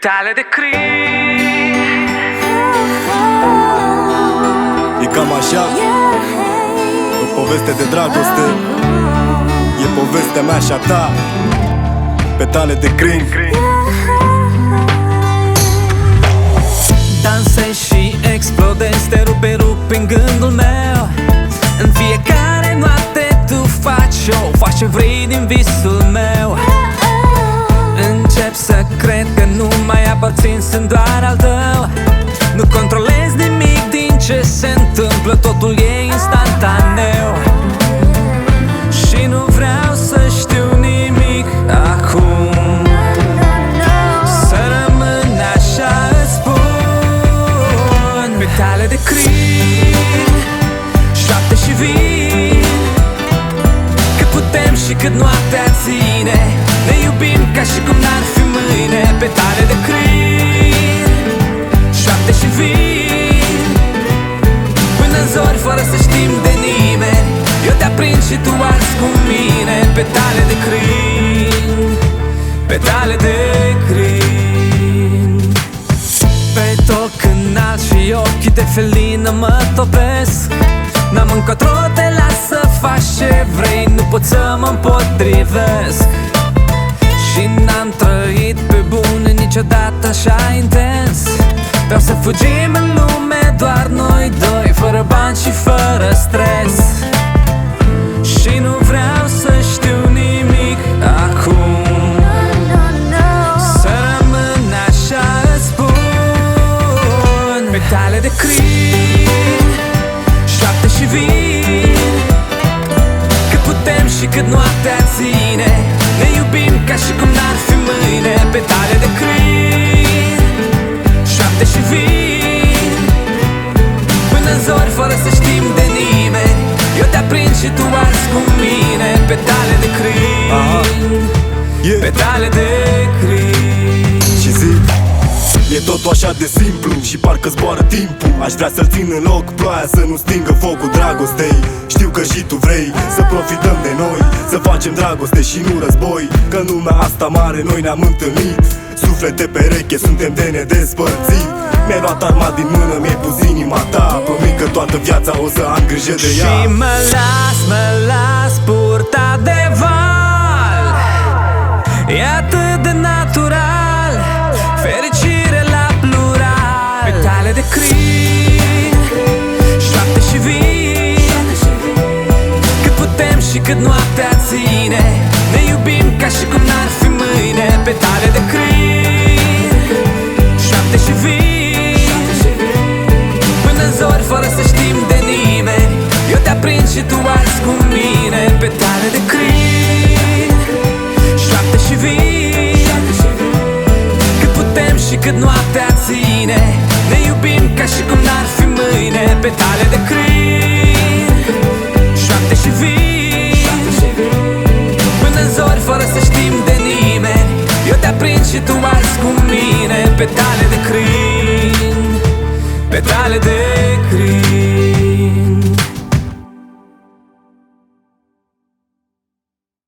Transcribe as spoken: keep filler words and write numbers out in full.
Petale de crin. E cam așa, o poveste de dragoste. E povestea mea și a ta. Petale de crin. Dansezi și explodezi, te rupi, rupi în gândul meu. În fiecare noapte tu faci show, faci ce vrei din visul meu. Încep să cred că nu mai aparțin, sunt doar al tău. Nu controlezi nimic din ce se întâmplă, totul e instantaneu. Și nu vreau să știu nimic acum, să rămân așa, îți spun. Petale de crin, șoapte și vin, cât putem și cât noaptea ține. Ne iubim ca și cum n-ar fi mâine. Petale de crin, șoapte și vin, până în zori fără să știm de nimeni. Eu te aprind și tu arzi cu mine. Petale de crin, petale de crin. Pe toc înalt și ochii de felină mă topesc. N-am încotro, te las să faci ce vrei, nu pot să mă împotrivesc. Și n-am trăit pe bune niciodată așa intens. Vreau să fugim în lume doar noi doi, fără bani și fără stres. Și nu vreau să știu nimic acum, să rămân așa, îți spun. Petale de crin, șoapte și vin, cât putem și cât noaptea ține. Ne iubim ca și cum n-ar fi mâine. Petale de crin, șoapte și vin, până în zori fără să știm de nimeni. Eu te aprind și tu arzi cu mine. Petale de crin, Aha. Yeah. Petale de crin. Și zic, e totul așa de simplu și parcă zboară timpul. Aș vrea să-l țin în loc ploaia, să nu stingă focul dragostei. Știu că și tu vrei să profităm de noi, să facem dragoste și nu război. Că în lumea asta mare noi ne-am întâlnit, suflete pereche, suntem de nedespărțit. Mi-ai luat arma din mână, mi-ai pus inima ta. Promit că toată viața o să am grijă de ea. Și mă las, mă las purta de val. E atât de natural, fericire la plural. Petale de crin, șoapte și vin, cât putem și cât noaptea ține. Ne iubim ca și cum n-ar fi mâine. Petale de crin, șoapte și vin, până în zori fără să știm de nimeni. Eu te aprind și tu arzi cu mine. Petale de crin, șoapte și vin, cât putem și cât noaptea ține. Ne iubim ca și cum n-ar fi mâine. Petale de crin, șoapte și vin, până în zori fără să știm de nimeni. Eu te aprind și tu arzi cu mine. Petale de crin, petale de crin.